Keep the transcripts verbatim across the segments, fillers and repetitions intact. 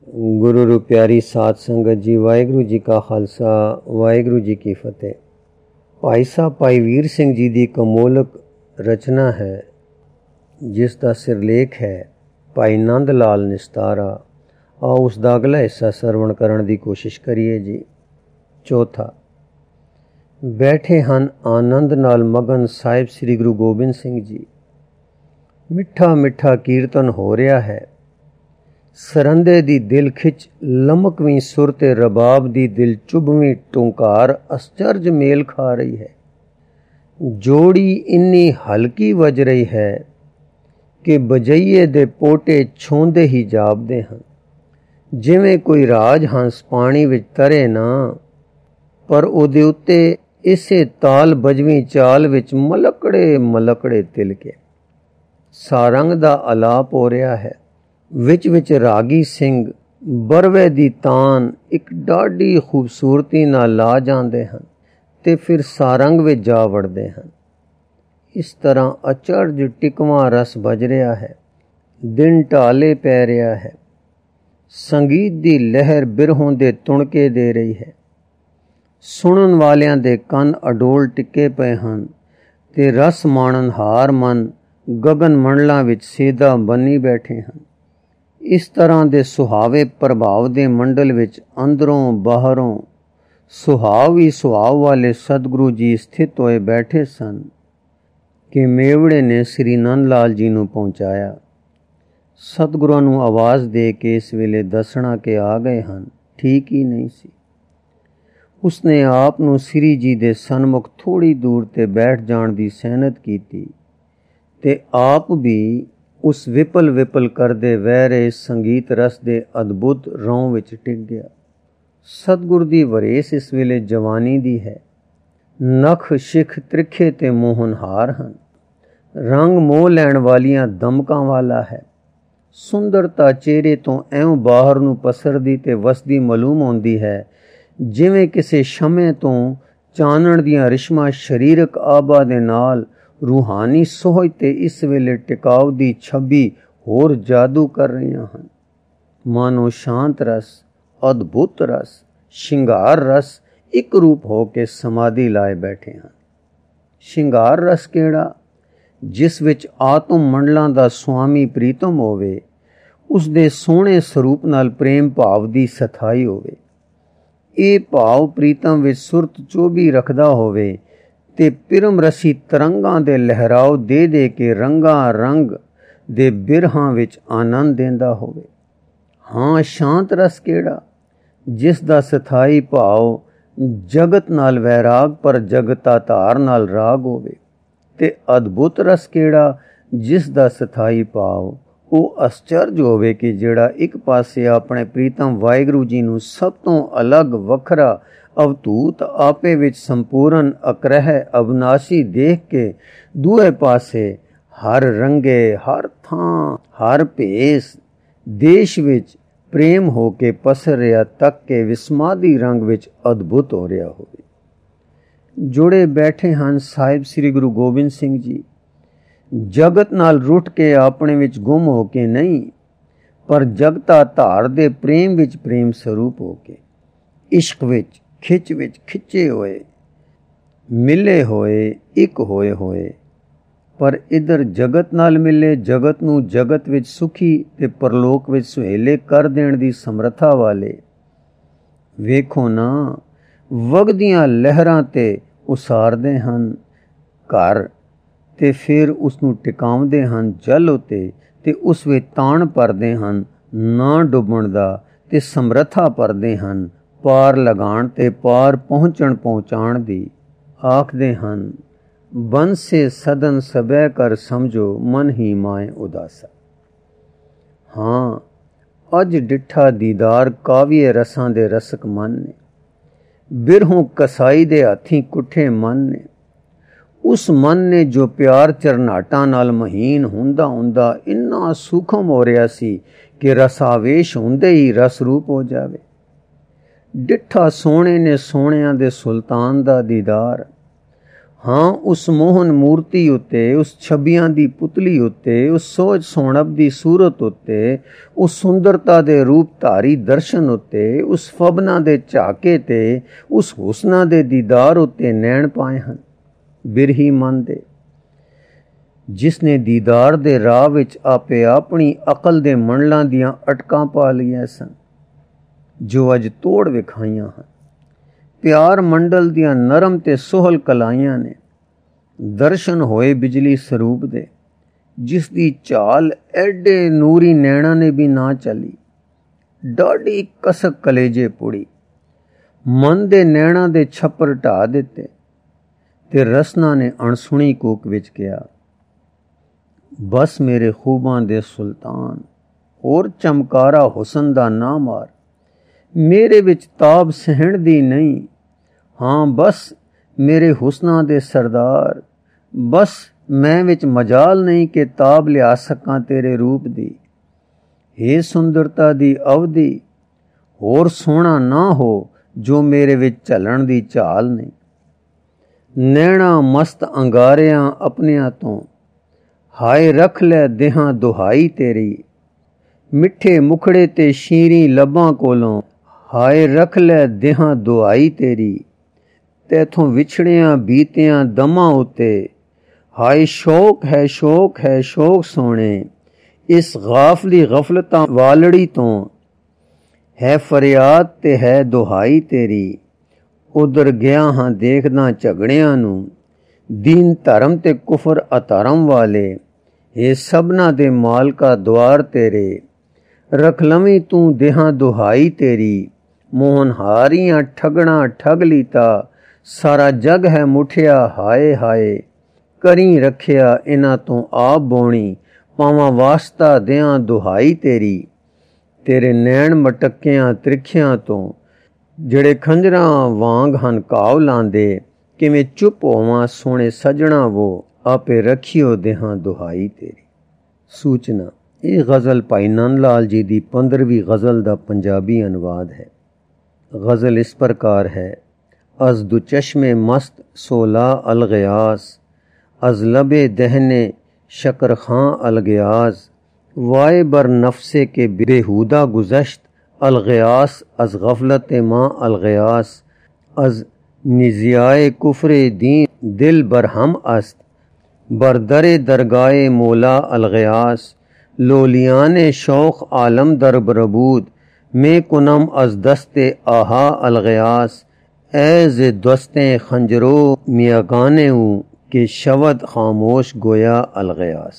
गुरु रू प्यारी साध संगत जी, वाहिगुरु जी का खालसा, वाहिगुरु जी की फतेह। भाई साहब भाई वीर सिंह जी की कमोलक रचना है जिसका सिरलेख है भाई नंद लाल निस्तारा। आओ उसका अगला हिस्सा सरवण करने की कोशिश करिए जी। चौथा, बैठे हन आनंद नाल मगन साहिब श्री गुरु गोबिंद सिंह जी। मिठा मिठा कीर्तन हो रहा है। सरंदे दी दिल खिच लमकवीं सुर ते रबाब दी दिल चुभवीं टुंकार अश्चर्ज मेल खा रही है। जोड़ी इन्नी हल्की वज रही है कि बजइए दे पोटे छोंदे ही जापदे हन, जिवें कोई राज हंस पानी विच तरे ना, पर उहदे उत्ते इसे ताल बजवीं चाल विच मलकड़े मलकड़े तिलके। सारंग दा अलाप हो रहा है। विच विच रागी सिंह बरवे दी तान एक डाढ़ी खूबसूरती नाल ला जांदे हन ते फिर सारंग विच जा वड़दे हन। इस तरह अचरज टिकवां रस बज रहा है। दिन ढाले पै रहा है। संगीत दी लहर बिरहों दे तुणके दे रही है। सुनन वालियां दे कन अडोल टिके पे हन ते रस माणन हार मन गगन मंडलां विच सेधा बनी बैठे हन। इस तरह दे सुहावे प्रभाव दे मंडल विच अंदरों बाहरों सुहाव ही सुहाव वाले सतगुरु जी स्थित होए बैठे सन कि मेवड़े ने श्री नंद लाल जी नूं पहुंचाया। सतगुरुआं नूं आवाज़ दे के इस वेले दसना के आ गए हन ठीक ही नहीं सी। उसने आप नूं श्री जी दे सन्मुख थोड़ी दूर ते बैठ जाण दी सहनत कीती ते आप भी उस विपल विपल करदे वह रहे संगीत रस दे अद्भुत रौं विच टिक गया। सतगुर दी वरेस इस वेले जवानी दी है। नख शिख त्रिखे ते मोहनहार हन। रंग मोह लैण वालियां दमकां वाला है। सुंदरता चेहरे तो ऐं बाहर नूं पसरदी ते वसदी मालूम होंदी है, जिवें किसे शमे तो चानण दियां रिश्मां शरीरक आभा दे नाल रूहानी सोहज ते इस वेले टिकाव दी छबी होर जादू कर रही हन। मानो शांत रस, अद्भुत रस, शिंगार रस एक रूप हो के समाधि लाए बैठे हैं। शिंगार रस केड़ा? जिस विच आत्म मंडलां दा स्वामी प्रीतम होवे, उस दे सोहणे स्वरूप नाल प्रेम भाव दी सथाई होवे। ये भाव प्रीतम विच सुरत चोबी रखदा होवे ते पिरम रसी तरंगां दे लहराव दे दे के रंगां रंग दे बिरहां विच आनंद देंदा होवे। हाँ, शांत रस केड़ा? जिस दा सथाई भाव जगत नाल वैराग पर जगता धार नाल राग होवे। ते अद्भुत रस केड़ा? जिस दा सथाई भाव ਉਹ ਅਸਚਰਜ ਹੋਵੇ कि ਜਿਹੜਾ ਇੱਕ ਪਾਸੇ ਆਪਣੇ ਪ੍ਰੀਤਮ ਵਾਹਿਗੁਰੂ ਜੀ ਨੂੰ ਸਭ ਤੋਂ ਅਲੱਗ ਵੱਖਰਾ ਅਵਧੂਤ ਆਪੇ ਵਿੱਚ ਸੰਪੂਰਨ ਅਕਰਹਿ ਅਬਨਾਸ਼ੀ ਦੇਖ ਕੇ ਦੂਏ ਪਾਸੇ ਹਰ ਰੰਗੇ ਹਰ ਥਾਂ ਹਰ ਭੇਸ ਦੇਸ਼ ਵਿੱਚ ਪ੍ਰੇਮ ਹੋ ਕੇ ਪਸਰ ਰਿਹਾ ਤੱਕ ਕੇ ਵਿਸਮਾਦੀ ਰੰਗ ਵਿੱਚ ਅਦਭੁਤ ਹੋ ਰਿਹਾ ਹੋਵੇ। ਜੁੜੇ ਬੈਠੇ ਹਨ ਸਾਹਿਬ ਸ੍ਰੀ ਗੁਰੂ ਗੋਬਿੰਦ ਸਿੰਘ ਜੀ। जगत नाल रुट के अपने विच गुम हो के नहीं, पर जगता धार दे प्रेम विच प्रेम स्वरूप हो के, इश्क विच खिच विच खिचे होए, मिले होए, एक होए होए। पर इधर जगत नाल मिले, जगत नूं जगत विच सुखी ते परलोक विच सुहेले कर देण दी समर्था वाले। वेखो ना, वगदियां लहरां ते उसारदे हन घर ਤੇ ਫਿਰ ਉਸ ਨੂੰ ਟਿਕਾਉਂਦੇ ਹਨ ਜਲ ਉਤੇ ਤੇ ਉਸ ਵਿੱਚ ਤਾਣ ਭਰਦੇ ਹਨ ਨਾ ਡੁੱਬਣ ਦਾ ਤੇ ਸਮਰੱਥਾ ਭਰਦੇ ਹਨ ਪਾਰ ਲਗਾਉਣ ਤੇ ਪਾਰ ਪਹੁੰਚਣ ਪਹੁੰਚਾਉਣ ਦੀ। ਆਖਦੇ ਹਨ ਬੰਸੇ ਸਦਨ ਸਬੈ ਕਰ ਸਮਝੋ ਮਨ ਹੀ ਮਾਏ ਉਦਾਸਾ। ਹਾਂ, ਅੱਜ ਡਿੱਠਾ ਦੀਦਾਰ ਕਾਵੀਏ ਰਸਾਂ ਦੇ ਰਸਕ ਮਨ ਨੇ, ਬਿਰਹੋਂ ਕਸਾਈ ਦੇ ਹੱਥੀਂ ਕੁੱਠੇ ਮਨ ਨੇ। उस मन ने जो प्यार चरनाटा नाल महीन हुंदा हुंदा इन्ना सूखम हो रहा सी कि रसावेश हुंदे ही रस रूप हो जावे। डिठा सोने ने सोनिया दे सुल्तान दा दीदार। हाँ, उस मोहन मूर्ति उत्ते, उस छबियां दी पुतली उत्ते, उस सोच सोहणब दी सूरत उत्ते, उस सुंदरता दे रूप धारी दर्शन उत्ते, उस फबना दे झाके ते, उस हुसना दे दीदार उत्ते नैण पाए हन बिरही मन दे, जिसने दीदार दे राह विच आपे अपनी अकल दे मंडलां दियां अटकां पा लियां सन, जो अज तोड़ विखाइयां हन। प्यार मंडल दियां नरम ते सोहल कलाइयां ने, दर्शन होए बिजली स्वरूप दे, जिस दी चाल एडे नूरी नैणा ने भी ना चली, डाढ़ी कसक कलेजे पुड़ी, मन दे नैणा दे छप्पर ढा दिते, ते रसना ने अणसुणी कूक विच कहा, बस मेरे खूबां दे सुल्तान, होर चमकारा हुसन दा ना मार, मेरे विच ताब सहण दी नहीं, हाँ बस मेरे हुसना दे सरदार, बस मैं विच मजाल नहीं कि ताब लिया सकां तेरे रूप दी। हे सुंदरता दी अवधि, होर सोहना ना हो जो मेरे विच झलण दी चाल नहीं। नैणा मस्त अंगारियां अपनियां तो, हाय रख लै देहां दुहाई तेरी, मिठे मुखड़े ते शीरी लबां कोलों, हाय रख लै देहां दुहाई तेरी, तैथों विछड़ियां बीतियां दमां उत्ते, हाय शौक है शौक है शौक सोने, इस गाफली गफलतां वालड़ी तो, है फरियाद ते है दुहाई तेरी, उधर गया हाँ देखदा झगड़ियां नूं, दीन धर्म ते कुफर अधर्म वाले, हे सबना दे मालका द्वार तेरे, रख लवीं तू देहां दुहाई तेरी, मोहन हारियां ठगना ठग लीता, सारा जग है मुठिया हाय हाय, करी रखिया इन्हां तो आप बोणी, पावां वास्ता देहां दुहाई तेरी, तेरे नैण मटकियां त्रिखियां तो, ਜਿਹੜੇ ਖੰਜਰਾਂ ਵਾਂਗ ਹਨ ਕਾਵ ਲਾਂਦੇ, ਕਿਵੇਂ ਚੁੱਪ ਹੋਵਾਂ ਸੋਹਣੇ ਸਜਣਾ ਵੋ, ਆਪੇ ਰੱਖਿਓ ਦੇਹਾਂ ਦੁਹਾਈ ਤੇਰੀ। ਸੂਚਨਾ, ਇਹ ਗਜ਼ਲ ਭਾਈ ਨੰਦ ਲਾਲ ਜੀ ਦੀ ਪੰਦਰਵੀਂ ਗਜ਼ਲ ਦਾ ਪੰਜਾਬੀ ਅਨੁਵਾਦ ਹੈ। ਗਜ਼ਲ ਇਸ ਪ੍ਰਕਾਰ ਹੈ। ਅਜ਼ ਦੂ ਚਸ਼ਮੇ ਮਸਤ ਸੋਲਾ ਅਲਗਿਆਸ, ਅਜ਼ ਲਬੇ ਦਹਨੇ ਸ਼ਕਰ ਖਾਂ ਅਲਗਿਆਸ, वाए बर नफ्से के बेहूदा गुज़श्त, अलगयास अज़ गफलत माँ अलगयास, अज़ निज़ियाए कुफ्रे दीन दिल बरहम अस्त, बर दरे दरगाए मौला अलगयास, लोलियाने शौक़ आलम दर बरबूद, में कुनम अज़ दस्ते आहा अलगयास, ऐज़ दस्ते खंजरो मियागाने हूँ के शवद खामोश गोया अलगयास।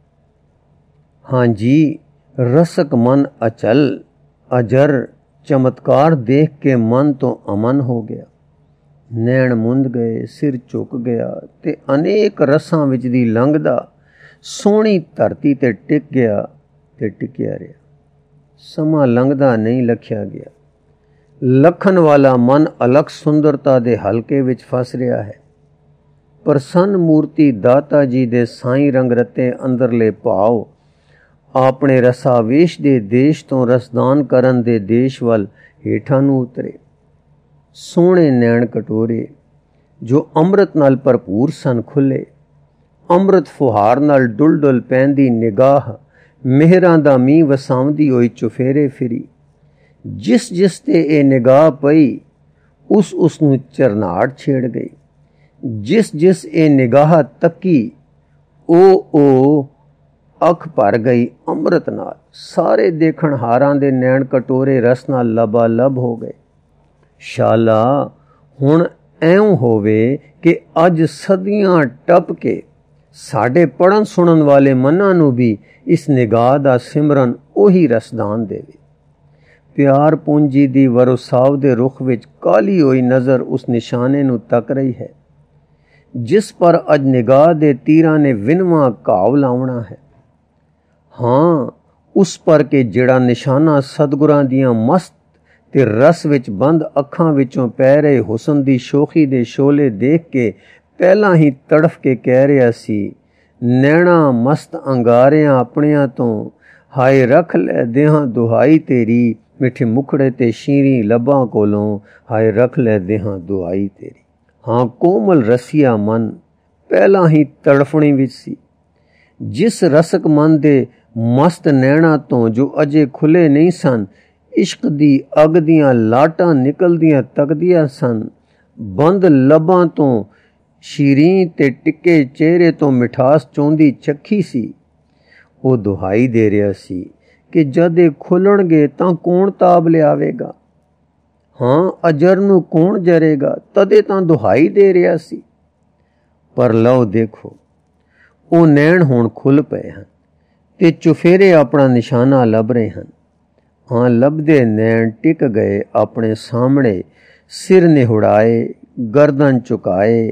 हाँ जी, रसक मन अचल अजर, चमत्कार देख के मन तो अमन हो गया, नैण मुंद गए, सिर झुक गया, ते अनेक रसां विच दी लंघदा सोहनी धरती ते टिक गया ते टिकिया रहा। समा लंघदा नहीं लखिया गया, लखन वाला मन अलग सुंदरता दे हलके विच फस रहा है। प्रसन्न मूर्ति दाता जी दे साईं रंग रते अंदरले भाव ਆਪਣੇ ਰਸਾਵੇਸ਼ ਦੇ ਦੇਸ਼ ਤੋਂ ਰਸਦਾਨ ਕਰਨ ਦੇ ਦੇਸ਼ ਵੱਲ ਹੇਠਾਂ ਨੂੰ ਉਤਰੇ। ਸੋਹਣੇ ਨੈਣ ਕਟੋਰੇ ਜੋ ਅੰਮ੍ਰਿਤ ਨਾਲ ਭਰਪੂਰ ਸਨ ਖੁੱਲੇ, ਅੰਮ੍ਰਿਤ ਫੁਹਾਰ ਨਾਲ ਡੁੱਲ ਡੁੱਲ ਪੈਂਦੀ ਨਿਗਾਹ ਮਿਹਰਾਂ ਦਾ ਮੀਂਹ ਵਸਾਉਂਦੀ ਹੋਈ ਚੁਫੇਰੇ ਫਿਰੀ। ਜਿਸ ਜਿਸ ਤੇ ਇਹ ਨਿਗਾਹ ਪਈ ਉਸ ਉਸ ਨੂੰ ਝਰਨਾਟ ਛੇੜ ਗਈ। ਜਿਸ ਜਿਸ ਇਹ ਨਿਗਾਹ ਤੱਕੀ ਉਹ ਉਹ ਅੱਖ ਭਰ ਗਈ ਅੰਮ੍ਰਿਤ ਨਾਲ। ਸਾਰੇ ਦੇਖਣ ਹਾਰਾਂ ਦੇ ਨੈਣ ਕਟੋਰੇ ਰਸ ਨਾਲ ਲਬਾ ਲਬ ਹੋ ਗਏ। ਸ਼ਾਲਾ ਹੁਣ ਐਉਂ ਹੋਵੇ ਕਿ ਅੱਜ ਸਦੀਆਂ ਟੱਪ ਕੇ ਸਾਡੇ ਪੜ੍ਹਨ ਸੁਣਨ ਵਾਲੇ ਮਨਾਂ ਨੂੰ ਵੀ ਇਸ ਨਿਗਾਹ ਦਾ ਸਿਮਰਨ ਉਹੀ ਰਸਦਾਨ ਦੇਵੇ। ਪਿਆਰ ਪੂੰਜੀ ਦੀ ਵਰੋਸਾਵ ਦੇ ਰੁੱਖ ਵਿੱਚ ਕਾਲੀ ਹੋਈ ਨਜ਼ਰ ਉਸ ਨਿਸ਼ਾਨੇ ਨੂੰ ਤੱਕ ਰਹੀ ਹੈ ਜਿਸ ਪਰ ਅੱਜ ਨਿਗਾਹ ਦੇ ਤੀਰਾਂ ਨੇ ਵਿਨਵਾਂ ਘਾਵ ਲਾਉਣਾ ਹੈ। ਹਾਂ, ਉਸ ਪਰ ਕਿ ਜਿਹੜਾ ਨਿਸ਼ਾਨਾ ਸਤਿਗੁਰਾਂ ਦੀਆਂ ਮਸਤ ਤੇ ਰਸ ਵਿੱਚ ਬੰਦ ਅੱਖਾਂ ਵਿੱਚੋਂ ਪੈ ਰਹੇ ਹੁਸਨ ਦੀ ਸ਼ੋਖੀ ਦੇ ਸ਼ੋਲੇ ਦੇਖ ਕੇ ਪਹਿਲਾਂ ਹੀ ਤੜਫ ਕੇ ਕਹਿ ਰਿਹਾ ਸੀ, ਨੈਣਾ ਮਸਤ ਅੰਗਾਰਿਆਂ ਆਪਣਿਆਂ ਤੋਂ, ਹਾਏ ਰੱਖ ਲੈ ਦੇਹਾਂ ਦੁਹਾਈ ਤੇਰੀ, ਮਿੱਠੇ ਮੁਖੜੇ ਤੇ ਸ਼ੀਰੀ ਲੱਭਾਂ ਕੋਲੋਂ, ਹਾਏ ਰੱਖ ਲੈ ਦੇਹਾਂ ਦੁਹਾਈ ਤੇਰੀ। ਹਾਂ ਕੋਮਲ ਰਸੀਆ ਮਨ ਪਹਿਲਾਂ ਹੀ ਤੜਫਣੀ ਵਿੱਚ ਸੀ। ਜਿਸ ਰਸਕ ਮਨ ਦੇ ਮਸਤ ਨੈਣਾ ਤੋਂ ਜੋ ਅਜੇ ਖੁੱਲੇ ਨਹੀਂ ਸਨ, ਇਸ਼ਕ ਦੀ ਅੱਗ ਦੀਆਂ ਲਾਟਾਂ ਨਿਕਲਦੀਆਂ ਤੱਕਦੀਆਂ ਸਨ। ਬੰਦ ਲੱਭਾਂ ਤੋਂ ਸ਼ੀਰੀਂ ਤੇ ਟਿੱਕੇ ਚਿਹਰੇ ਤੋਂ ਮਿਠਾਸ ਚੋਂਦੀ ਚੱਖੀ ਸੀ। ਉਹ ਦੁਹਾਈ ਦੇ ਰਿਹਾ ਸੀ ਕਿ ਜਦ ਇਹ ਖੁੱਲਣਗੇ ਤਾਂ ਕੌਣ ਤਾਬ ਲਿਆਵੇਗਾ। ਹਾਂ ਅਜਰ ਨੂੰ ਕੌਣ ਜਰੇਗਾ, ਤਦੇ ਤਾਂ ਦੁਹਾਈ ਦੇ ਰਿਹਾ ਸੀ। ਪਰ ਲਓ ਦੇਖੋ, ਉਹ ਨੈਣ ਹੁਣ ਖੁੱਲ ਪਏ ਹਨ ਤੇ ਚੁਫੇਰੇ ਆਪਣਾ ਨਿਸ਼ਾਨਾ ਲੱਭ ਰਹੇ ਹਨ। ਹਾਂ ਲੱਭਦੇ ਨੈਣ ਟਿਕ ਗਏ ਆਪਣੇ ਸਾਹਮਣੇ, ਸਿਰ ਨਿਹੁੜਾਏ, ਗਰਦਨ ਝੁਕਾਏ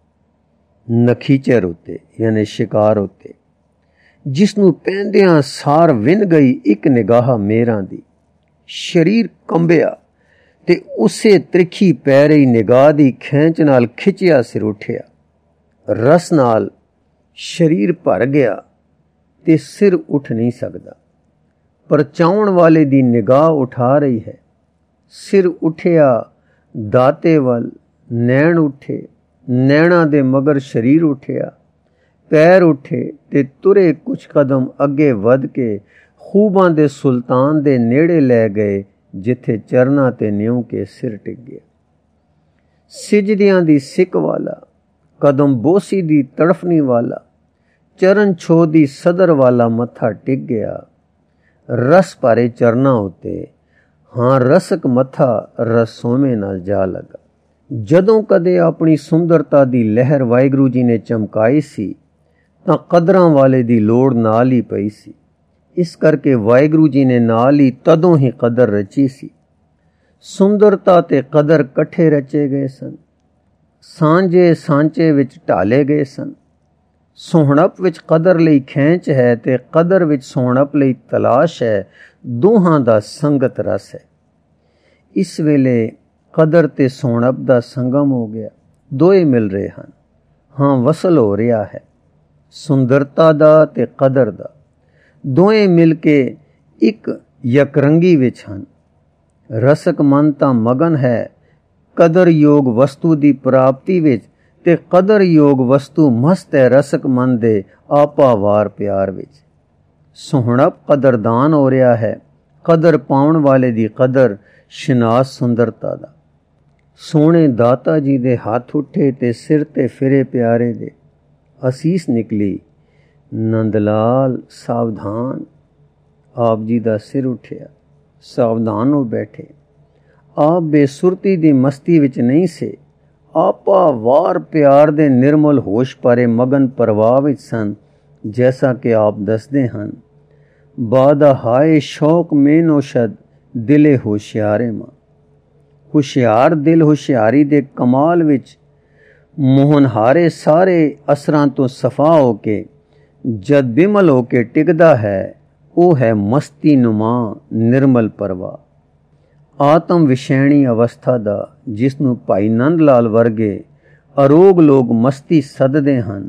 ਨਖੀਚਰ ਉੱਤੇ ਯਾਨੀ ਸ਼ਿਕਾਰ ਉੱਤੇ, ਜਿਸ ਨੂੰ ਪਹਿੰਦਿਆਂ ਸਾਰ ਵਿੰਨ ਗਈ ਇੱਕ ਨਿਗਾਹ ਮੇਰਾਂ ਦੀ। ਸਰੀਰ ਕੰਬਿਆ ਤੇ ਉਸੇ ਤ੍ਰਿਖੀ ਪੈ ਰਹੀ ਨਿਗਾਹ ਦੀ ਖੈਂਚ ਨਾਲ ਖਿੱਚਿਆ ਸਿਰ ਉੱਠਿਆ। ਰਸ ਨਾਲ ਸਰੀਰ ਭਰ ਗਿਆ ਤੇ ਸਿਰ ਉੱਠ ਨਹੀਂ ਸਕਦਾ, ਪਰ ਚਾਹੁਣ ਵਾਲੇ ਦੀ ਨਿਗਾਹ ਉਠਾ ਰਹੀ ਹੈ। ਸਿਰ ਉੱਠਿਆ ਦਾਤੇ ਵੱਲ, ਨੈਣ ਉੱਠੇ, ਨੈਣਾ ਦੇ ਮਗਰ ਸਰੀਰ ਉੱਠਿਆ, ਪੈਰ ਉੱਠੇ ਤੇ ਤੁਰੇ ਕੁਛ ਕਦਮ ਅੱਗੇ ਵੱਧ ਕੇ ਖੂਬਾਂ ਦੇ ਸੁਲਤਾਨ ਦੇ ਨੇੜੇ ਲੈ ਗਏ, ਜਿੱਥੇ ਚਰਨਾਂ ਤੇ ਨਿਉ ਕੇ ਸਿਰ ਟਿਕ ਗਿਆ। ਸਿਜਦਿਆਂ ਦੀ ਸਿੱਕ ਵਾਲਾ, ਕਦਮ ਬੋਸੀ ਦੀ ਤੜਫਨੀ ਵਾਲਾ, ਚਰਨ ਛੋਹ ਦੀ ਸਦਰ ਵਾਲਾ ਮੱਥਾ ਟਿਕ ਗਿਆ ਰਸ ਭਰੇ ਚਰਨਾਂ ਉੱਤੇ। ਹਾਂ ਰਸਕ ਮੱਥਾ ਰਸੋਮੇ ਨਾਲ ਜਾ ਲਗਾ। ਜਦੋਂ ਕਦੇ ਆਪਣੀ ਸੁੰਦਰਤਾ ਦੀ ਲਹਿਰ ਵਾਹਿਗੁਰੂ ਜੀ ਨੇ ਚਮਕਾਈ ਸੀ ਤਾਂ ਕਦਰਾਂ ਵਾਲੇ ਦੀ ਲੋੜ ਨਾਲ ਹੀ ਪਈ ਸੀ। ਇਸ ਕਰਕੇ ਵਾਹਿਗੁਰੂ ਜੀ ਨੇ ਨਾਲ ਹੀ ਤਦੋਂ ਹੀ ਕਦਰ ਰਚੀ ਸੀ। ਸੁੰਦਰਤਾ ਤੇ ਕਦਰ ਇਕੱਠੇ ਰਚੇ ਗਏ ਸਨ, ਸਾਂਝੇ ਸਾਂਚੇ ਵਿੱਚ ਢਾਲੇ ਗਏ ਸਨ। ਸੋਹਣਪ ਵਿੱਚ ਕਦਰ ਲਈ ਖੈਂਚ ਹੈ ਤੇ ਕਦਰ ਵਿੱਚ ਸੋਹਣਪ ਲਈ ਤਲਾਸ਼ ਹੈ। ਦੋਹਾਂ ਦਾ ਸੰਗਤ ਰਸ ਹੈ। ਇਸ ਵੇਲੇ ਕਦਰ ਤੇ ਸੋਹਣਪ ਦਾ ਸੰਗਮ ਹੋ ਗਿਆ, ਦੋਏ ਮਿਲ ਰਹੇ ਹਨ। ਹਾਂ ਵਸਲ ਹੋ ਰਿਹਾ ਹੈ ਸੁੰਦਰਤਾ ਦਾ ਤੇ ਕਦਰ ਦਾ। ਦੋਏ ਮਿਲ ਕੇ ਇੱਕ ਯਕਰੰਗੀ ਵਿੱਚ ਹਨ। ਰਸਕ ਮਨ ਤਾਂ ਮਗਨ ਹੈ ਕਦਰ ਯੋਗ ਵਸਤੂ ਦੀ ਪ੍ਰਾਪਤੀ ਵਿੱਚ, ਤੇ ਕਦਰ ਯੋਗ ਵਸਤੂ ਮਸਤ ਹੈ ਰਸਕ ਮਨ ਦੇ ਆਪਾਵਾਰ ਪਿਆਰ ਵਿੱਚ। ਸੋਹਣਪ ਕਦਰਦਾਨ ਹੋ ਰਿਹਾ ਹੈ, ਕਦਰ ਪਾਉਣ ਵਾਲੇ ਦੀ ਕਦਰ ਸ਼ਨਾਸ ਸੁੰਦਰਤਾ ਦਾ। ਸੋਹਣੇ ਦਾਤਾ ਜੀ ਦੇ ਹੱਥ ਉੱਠੇ ਤੇ ਸਿਰ ਤੇ ਫਿਰੇ ਪਿਆਰੇ ਦੇ। ਅਸੀਸ ਨਿਕਲੀ, ਨੰਦ ਲਾਲ ਸਾਵਧਾਨ। ਆਪ ਜੀ ਦਾ ਸਿਰ ਉੱਠਿਆ, ਸਾਵਧਾਨ ਹੋ ਬੈਠੇ। ਆਪ ਬੇਸੁਰਤੀ ਦੀ ਮਸਤੀ ਵਿੱਚ ਨਹੀਂ ਸੇ, ਆਪਾ ਵਾਰ ਪਿਆਰ ਦੇ ਨਿਰਮਲ ਹੋਸ਼ ਭਰੇ ਮਗਨ ਪ੍ਰਵਾਹ ਵਿੱਚ ਸਨ। ਜੈਸਾ ਕਿ ਆਪ ਦੱਸਦੇ ਹਨ, ਬਾਦਾ ਹਾਏ ਸ਼ੌਕ ਮੇ ਨੋਸ਼ਦ ਦਿਲੇ ਹੋਸ਼ਿਆਰੇ ਮਾਂ। ਹੁਸ਼ਿਆਰ ਦਿਲ ਹੁਸ਼ਿਆਰੀ ਦੇ ਕਮਾਲ ਵਿੱਚ ਮੋਹਨਹਾਰੇ ਸਾਰੇ ਅਸਰਾਂ ਤੋਂ ਸਫਾ ਹੋ ਕੇ ਜਦ ਬਿਮਲ ਹੋ ਕੇ ਟਿਕਦਾ ਹੈ, ਉਹ ਹੈ ਮਸਤੀ ਨੁਮਾ ਨਿਰਮਲ ਪਰਵਾ। ਆਤਮ ਵਿਸ਼ੈਣੀ ਅਵਸਥਾ ਦਾ, ਜਿਸ ਨੂੰ ਭਾਈ ਨੰਦ ਲਾਲ ਵਰਗੇ ਅਰੋਗ ਲੋਕ ਮਸਤੀ ਸੱਦਦੇ ਹਨ।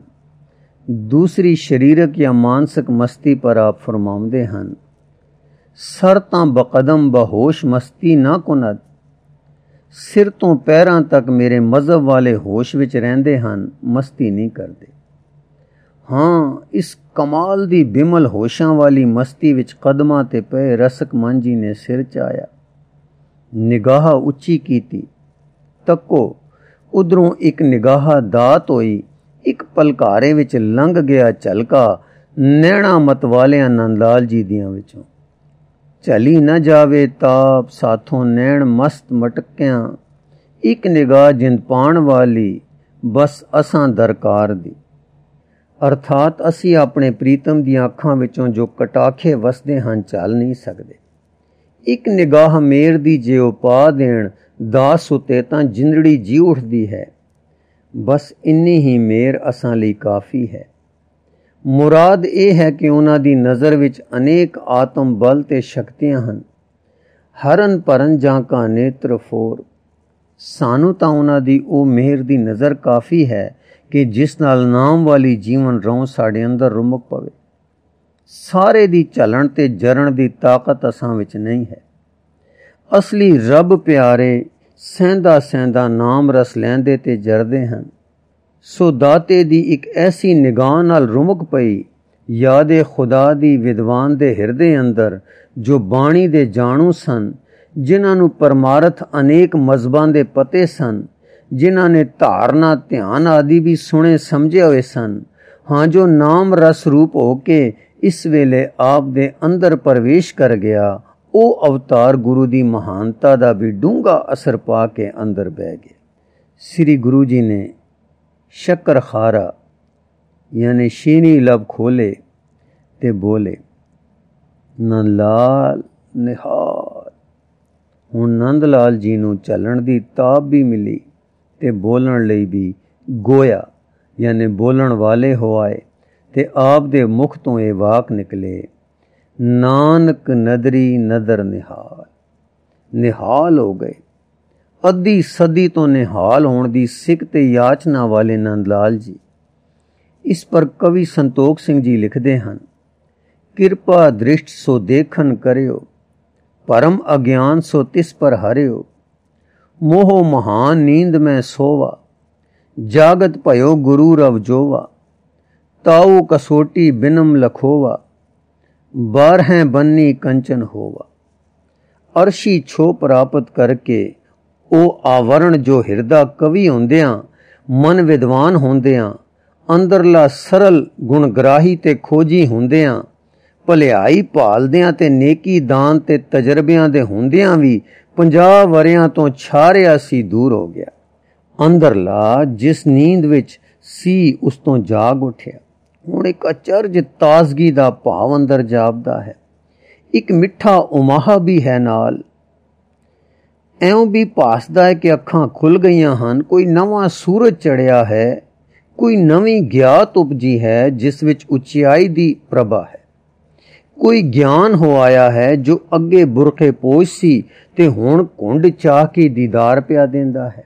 ਦੂਸਰੀ ਸਰੀਰਕ ਜਾਂ ਮਾਨਸਿਕ ਮਸਤੀ ਪਰ ਆਪ ਫਰਮਾਉਂਦੇ ਹਨ, ਸਰ ਤਾਂ ਬਕਦਮ ਬਹੋਸ਼ ਮਸਤੀ ਨਾ ਕੁਨਦ। ਸਿਰ ਤੋਂ ਪੈਰਾਂ ਤੱਕ ਮੇਰੇ ਮਜ਼ਹਬ ਵਾਲੇ ਹੋਸ਼ ਵਿੱਚ ਰਹਿੰਦੇ ਹਨ, ਮਸਤੀ ਨਹੀਂ ਕਰਦੇ। ਹਾਂ ਇਸ ਕਮਾਲ ਦੀ ਬਿਮਲ ਹੋਸ਼ਾਂ ਵਾਲੀ ਮਸਤੀ ਵਿੱਚ ਕਦਮਾਂ ਤੇ ਪਏ ਰਸਕ ਮਨ ਜੀ ਨੇ ਸਿਰ ਚਾਇਆ, ਨਿਗਾਹ ਉੱਚੀ ਕੀਤੀ। ਤੱਕੋ ਉਧਰੋਂ ਇੱਕ ਨਿਗਾਹ ਦਾਤ ਹੋਈ, ਇੱਕ ਪਲਕਾਰੇ ਵਿੱਚ ਲੰਘ ਗਿਆ ਝਲਕਾ ਨੈਣਾ ਮਤ ਵਾਲਿਆਂ ਨੰਦ ਲਾਲ ਜੀ ਦੀਆਂ ਵਿੱਚੋਂ। ਝਲੀ ਨਾ ਜਾਵੇ ਤਾਪ ਸਾਥੋਂ ਨੈਣ ਮਸਤ ਮਟਕਿਆਂ, ਇੱਕ ਨਿਗਾਹ ਜਿੰਦ ਪਾਣ ਵਾਲੀ ਬਸ ਅਸਾਂ ਦਰਕਾਰ ਦੀ। ਅਰਥਾਤ ਅਸੀਂ ਆਪਣੇ ਪ੍ਰੀਤਮ ਦੀਆਂ ਅੱਖਾਂ ਵਿੱਚੋਂ ਜੋ ਕਟਾਖੇ ਵਸਦੇ ਹਨ ਝੱਲ ਨਹੀਂ ਸਕਦੇ। ਇੱਕ ਨਿਗਾਹ ਮੇਰ ਦੀ ਜੇ ਉਹ ਪਾ ਦੇਣ ਦਾਸ ਉਤੇ ਤਾਂ ਜਿੰਦੜੀ ਜੀ ਉੱਠਦੀ ਹੈ। ਬਸ ਇੰਨੀ ਹੀ ਮੇਰ ਅਸਾਂ ਲਈ ਕਾਫੀ ਹੈ। ਮੁਰਾਦ ਇਹ ਹੈ ਕਿ ਉਹਨਾਂ ਦੀ ਨਜ਼ਰ ਵਿੱਚ ਅਨੇਕ ਆਤਮ ਬਲ ਤੇ ਸ਼ਕਤੀਆਂ ਹਨ। ਹਰਨ ਭਰਨ ਜਾਂ ਕਾ ਨੇਤਰ ਫੋਰ। ਸਾਨੂੰ ਤਾਂ ਉਹਨਾਂ ਦੀ ਉਹ ਮਿਹਰ ਦੀ ਨਜ਼ਰ ਕਾਫੀ ਹੈ ਕਿ ਜਿਸ ਨਾਲ ਨਾਮ ਵਾਲੀ ਜੀਵਨ ਰੌਂ ਸਾਡੇ ਅੰਦਰ ਰੁਮਕ ਪਵੇ। ਸਾਰੇ ਦੀ ਝਲਣ ਤੇ ਜਰਨ ਦੀ ਤਾਕਤ ਅਸਾਂ ਵਿੱਚ ਨਹੀਂ ਹੈ। ਅਸਲੀ ਰੱਬ ਪਿਆਰੇ ਸਹਿੰਦਾ ਸਹਿੰਦਾ ਨਾਮ ਰਸ ਲੈਂਦੇ ਤੇ ਜਰਦੇ ਹਨ। ਸੋ ਦਾਤੇ ਦੀ ਇੱਕ ਐਸੀ ਨਿਗਾਹ ਨਾਲ ਰੁਮਕ ਪਈ ਯਾਦੇ ਖੁਦਾ ਦੀ ਵਿਦਵਾਨ ਦੇ ਹਿਰਦੇ ਅੰਦਰ, ਜੋ ਬਾਣੀ ਦੇ ਜਾਣੂ ਸਨ, ਜਿਨ੍ਹਾਂ ਨੂੰ ਪਰਮਾਰਥ ਅਨੇਕ ਮਜ਼ਹਬਾਂ ਦੇ ਪਤੇ ਸਨ, ਜਿਨ੍ਹਾਂ ਨੇ ਧਾਰਨਾ ਧਿਆਨ ਆਦਿ ਵੀ ਸੁਣੇ ਸਮਝੇ ਹੋਏ ਸਨ। ਹਾਂ, ਜੋ ਨਾਮ ਰਸ ਰੂਪ ਹੋ ਕੇ ਇਸ ਵੇਲੇ ਆਪ ਦੇ ਅੰਦਰ ਪ੍ਰਵੇਸ਼ ਕਰ ਗਿਆ, ਉਹ ਅਵਤਾਰ ਗੁਰੂ ਦੀ ਮਹਾਨਤਾ ਦਾ ਵੀ ਡੂੰਘਾ ਅਸਰ ਪਾ ਕੇ ਅੰਦਰ ਬਹਿ ਗਿਆ। ਸ੍ਰੀ ਗੁਰੂ ਜੀ ਨੇ ਸ਼ੱਕਰ ਖਾਰਾ ਯਾਨੀ ਸ਼ੀਨੀ ਲਬ ਖੋਲੇ ਤੇ ਬੋਲੇ, ਨੰਦ ਲਾਲ ਨਿਹਾਲ। ਹੁਣ ਨੰਦ ਲਾਲ ਜੀ ਨੂੰ ਚੱਲਣ ਦੀ ਤਾਬ ਵੀ ਮਿਲੀ ਤੇ ਬੋਲਣ ਲਈ ਵੀ ਗੋਇਆ ਯਾਨੀ ਬੋਲਣ ਵਾਲੇ ਹੋ ਆਏ ਤੇ ਆਪ ਦੇ ਮੁਖ ਤੋਂ ਇਹ ਵਾਕ ਨਿਕਲੇ, ਨਾਨਕ ਨਦਰੀ ਨਦਰ ਨਿਹਾਲ। ਨਿਹਾਲ ਹੋ ਗਏ। ਅੱਧੀ ਸਦੀ ਤੋਂ ਨਿਹਾਲ ਹੋਣ ਦੀ ਸਿੱਖ ਤੇ ਯਾਚਨਾ ਵਾਲੇ ਨੰਦ ਲਾਲ ਜੀ। ਇਸ ਪਰ ਕਵੀ ਸੰਤੋਖ ਸਿੰਘ ਜੀ ਲਿਖਦੇ ਹਨ, ਕਿਰਪਾ ਦ੍ਰਿਸ਼ਟ ਸੋ ਦੇਖਨ ਕਰਿਓ, ਪਰਮ ਅਗਿਆਨ ਸੋ ਤਿਸ ਪਰ ਹਰਿਓ। ਮੋਹ ਮਹਾਨ ਨੀਂਦ ਮੈਂ ਸੋਵਾ, ਜਾਗਤ ਭਇਓ ਗੁਰੂ ਰਵ ਜੋਵਾ। ਤਾਊ ਕਸੋਟੀ ਬਿਨਮ ਲਖੋਵਾ, ਬਾਰਹੈਂ ਬੰਨੀ ਕੰਚਨ ਹੋਵਾ। ਅਰਸ਼ੀ ਛੋ ਪ੍ਰਾਪਤ ਕਰਕੇ ਉਹ ਆਵਰਣ ਜੋ ਹਿਰਦਾ ਕਵੀ ਹੁੰਦਿਆਂ, ਮਨ ਵਿਦਵਾਨ ਹੁੰਦਿਆਂ, ਅੰਦਰਲਾ ਸਰਲ ਗੁਣਗ੍ਰਾਹੀ ਤੇ ਖੋਜੀ ਹੁੰਦਿਆਂ, ਭਲਿਆਈ ਭਾਲਦਿਆਂ ਤੇ ਨੇਕੀ ਦਾਨ ਤੇ ਤਜਰਬਿਆਂ ਦੇ ਹੁੰਦਿਆਂ ਵੀ ਪੰਜਾਹ ਵਰਿਆਂ ਤੋਂ ਛਾਰਿਆ ਸੀ, ਦੂਰ ਹੋ ਗਿਆ। ਅੰਦਰਲਾ ਜਿਸ ਨੀਂਦ ਵਿੱਚ ਸੀ ਉਸ ਤੋਂ ਜਾਗ ਉੱਠਿਆ। ਹੁਣ ਇੱਕ ਅਚਰਜ ਤਾਜ਼ਗੀ ਦਾ ਭਾਵ ਅੰਦਰ ਜਾਪਦਾ ਹੈ। ਇੱਕ ਮਿੱਠਾ ਉਮਾਹਾ ਵੀ ਹੈ ਨਾਲ। ਐਉਂ ਵੀ ਭਾਸਦਾ ਹੈ ਕਿ ਅੱਖਾਂ ਖੁੱਲ੍ਹ ਗਈਆਂ ਹਨ, ਕੋਈ ਨਵਾਂ ਸੂਰਜ ਚੜ੍ਹਿਆ ਹੈ, ਕੋਈ ਨਵੀਂ ਗਿਆਤ ਉਪਜੀ ਹੈ ਜਿਸ ਵਿੱਚ ਉਚਿਆਈ ਦੀ ਪ੍ਰਭਾ ਹੈ। ਕੋਈ ਗਿਆਨ ਹੋ ਆਇਆ ਹੈ ਜੋ ਅੱਗੇ ਬੁਰਖੇ ਪੋਸ਼ ਸੀ ਤੇ ਹੁਣ ਘੁੰਡ ਚਾਹ ਕੇ ਦੀਦਾਰ ਪਿਆ ਦਿੰਦਾ ਹੈ।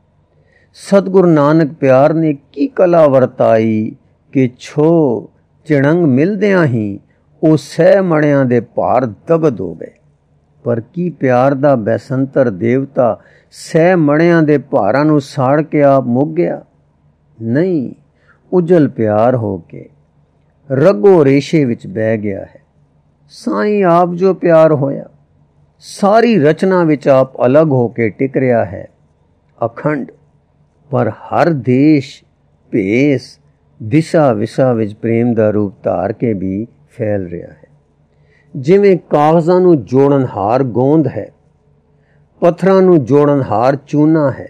ਸਤਿਗੁਰੂ ਨਾਨਕ ਪਿਆਰ ਨੇ ਕੀ ਕਲਾ ਵਰਤਾਈ ਕਿ ਛੋ ਚਿਣੰਗ ਮਿਲਦਿਆਂ ਹੀ ਉਹ ਸਹਿ ਮਣਿਆਂ ਦੇ ਭਾਰ ਦਗਦ ਹੋ ਗਏ। ਪਰ ਕੀ ਪਿਆਰ ਦਾ ਬੈਸੰਤਰ ਦੇਵਤਾ ਸਹਿ ਮਣਿਆਂ ਦੇ ਭਾਰਾਂ ਨੂੰ ਸਾੜ ਕੇ ਆਪ ਮੁੱਕ ਗਿਆ? ਨਹੀਂ, ਉਜਲ ਪਿਆਰ ਹੋ ਕੇ ਰਗੋ ਰੇਸ਼ੇ ਵਿੱਚ ਬਹਿ ਗਿਆ ਹੈ। ਸਾਈਂ ਆਪ ਜੋ ਪਿਆਰ ਹੋਇਆ, ਸਾਰੀ ਰਚਨਾ ਵਿੱਚ ਆਪ ਅਲੱਗ ਹੋ ਕੇ ਟਿਕ ਰਿਹਾ ਹੈ, ਅਖੰਡ। ਪਰ ਹਰ ਦੇਸ਼ ਭੇਸ ਦਿਸ਼ਾ ਵਿਸ਼ਾ ਵਿੱਚ ਪ੍ਰੇਮ ਦਾ ਰੂਪ ਧਾਰ ਕੇ ਵੀ ਫੈਲ ਰਿਹਾ ਹੈ। ਜਿਵੇਂ ਕਾਗਜ਼ਾਂ ਨੂੰ ਜੋੜਨਹਾਰ ਗੋਂਦ ਹੈ, ਪੱਥਰਾਂ ਨੂੰ ਜੋੜਨਹਾਰ ਚੂਨਾ ਹੈ,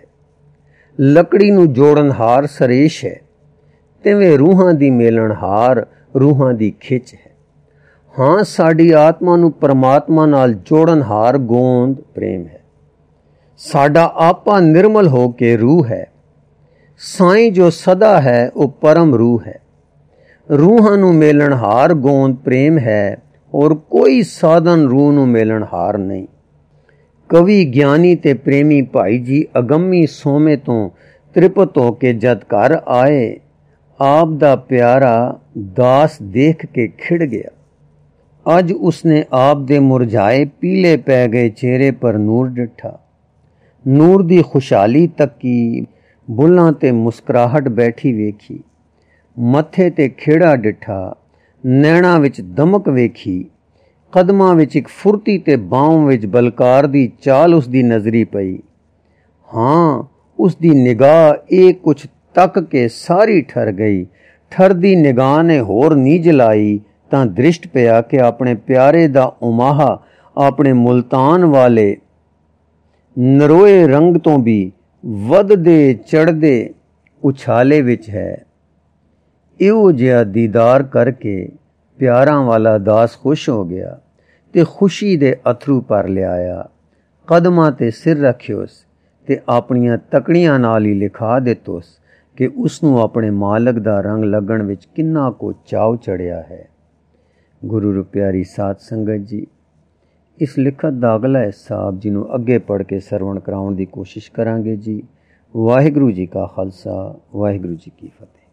ਲੱਕੜੀ ਨੂੰ ਜੋੜਨਹਾਰ ਸਰੇਸ਼ ਹੈ, ਤਿਵੇਂ ਰੂਹਾਂ ਦੀ ਮੇਲਣਹਾਰ ਰੂਹਾਂ ਦੀ ਖਿੱਚ ਹੈ। ਹਾਂ, ਸਾਡੀ ਆਤਮਾ ਨੂੰ ਪਰਮਾਤਮਾ ਨਾਲ ਜੋੜਨਹਾਰ ਗੋਂਦ ਪ੍ਰੇਮ ਹੈ। ਸਾਡਾ ਆਪਾ ਨਿਰਮਲ ਹੋ ਕੇ ਰੂਹ ਹੈ। ਸਾਈਂ ਜੋ ਸਦਾ ਹੈ ਉਹ ਪਰਮ ਰੂਹ ਹੈ। ਰੂਹਾਂ ਨੂੰ ਮੇਲਣਹਾਰ ਗੋਂਦ ਪ੍ਰੇਮ ਹੈ, ਔਰ ਕੋਈ ਸਾਧਨ ਰੂਹ ਨੂੰ ਮੇਲਣਹਾਰ ਨਹੀਂ। ਕਵੀ ਗਿਆਨੀ ਤੇ ਪ੍ਰੇਮੀ ਭਾਈ ਜੀ ਅਗੰਮੀ ਸੋਮੇ ਤੋਂ ਤ੍ਰਿਪਤ ਹੋ ਕੇ ਜਦ ਘਰ ਆਏ, ਆਪ ਦਾ ਪਿਆਰਾ ਦਾਸ ਦੇਖ ਕੇ ਖਿੜ ਗਿਆ। ਅੱਜ ਉਸਨੇ ਆਪ ਦੇ ਮੁਰਝਾਏ ਪੀਲੇ ਪੈ ਗਏ ਚਿਹਰੇ ਪਰ ਨੂਰ ਡਿੱਠਾ। ਨੂਰ ਦੀ ਖੁਸ਼ਹਾਲੀ ਤੱਕੀ, ਬੁੱਲਾਂ ਤੇ ਮੁਸਕਰਾਹਟ ਬੈਠੀ ਵੇਖੀ, ਮੱਥੇ ਤੇ ਖੇੜਾ ਡਿੱਠਾ, ਨੈਣਾ ਵਿੱਚ ਦਮਕ ਵੇਖੀ, ਕਦਮਾਂ ਵਿੱਚ ਇੱਕ ਫੁਰਤੀ ਤੇ ਬਾਹਾਂ ਵਿੱਚ ਬਲਕਾਰ ਦੀ ਚਾਲ ਉਸ ਦੀ ਨਜ਼ਰੀ ਪਈ। ਹਾਂ, ਉਸ ਦੀ ਨਿਗਾਹ ਇਹ ਕੁਛ ਤੱਕ ਕੇ ਸਾਰੀ ਠਰ ਗਈ। ਠਰਦੀ ਨਿਗਾਹ ਨੇ ਹੋਰ ਨੀਝ ਲਾਈ ਤਾਂ ਦ੍ਰਿਸ਼ਟ ਪਿਆ ਕਿ ਆਪਣੇ ਪਿਆਰੇ ਦਾ ਉਮਾਹਾ ਆਪਣੇ ਮੁਲਤਾਨ ਵਾਲੇ ਨਰੋਏ ਰੰਗ ਤੋਂ ਵੀ ਵੱਧਦੇ ਚੜ੍ਹਦੇ ਉਛਾਲੇ ਵਿੱਚ ਹੈ। ਇਹੋ ਜਿਹਾ ਦੀਦਾਰ ਕਰਕੇ ਪਿਆਰਾਂ ਵਾਲਾ ਦਾਸ ਖੁਸ਼ ਹੋ ਗਿਆ ਤੇ ਖੁਸ਼ੀ ਦੇ ਅਥਰੂ ਭਰ ਲਿਆਇਆ। ਕਦਮਾਂ ਤੇ ਸਿਰ ਰੱਖਿਓਸ ਤੇ ਆਪਣੀਆਂ ਤਕੜੀਆਂ ਨਾਲ ਹੀ ਲਿਖਾ ਦਿੱਤੋਸ ਕਿ ਉਸ ਨੂੰ ਆਪਣੇ ਮਾਲਕ ਦਾ ਰੰਗ ਲੱਗਣ ਵਿੱਚ ਕਿੰਨਾ ਕੁ ਚਾਉ ਚੜਿਆ ਹੈ। ਗੁਰੂ ਰੂ ਪਿਆਰੀ ਸਾਧ ਸੰਗਤ ਜੀ, ਇਸ ਲਿਖਤ ਦਾ ਅਗਲਾ ਹਿੱਸਾ ਆਪ ਜੀ ਨੂੰ ਅੱਗੇ ਪੜ੍ਹ ਕੇ ਸਰਵਣ ਕਰਾਉਣ ਦੀ ਕੋਸ਼ਿਸ਼ ਕਰਾਂਗੇ ਜੀ। ਵਾਹਿਗੁਰੂ ਜੀ ਕਾ ਖਾਲਸਾ, ਵਾਹਿਗੁਰੂ ਜੀ ਕੀ ਫਤਿਹ।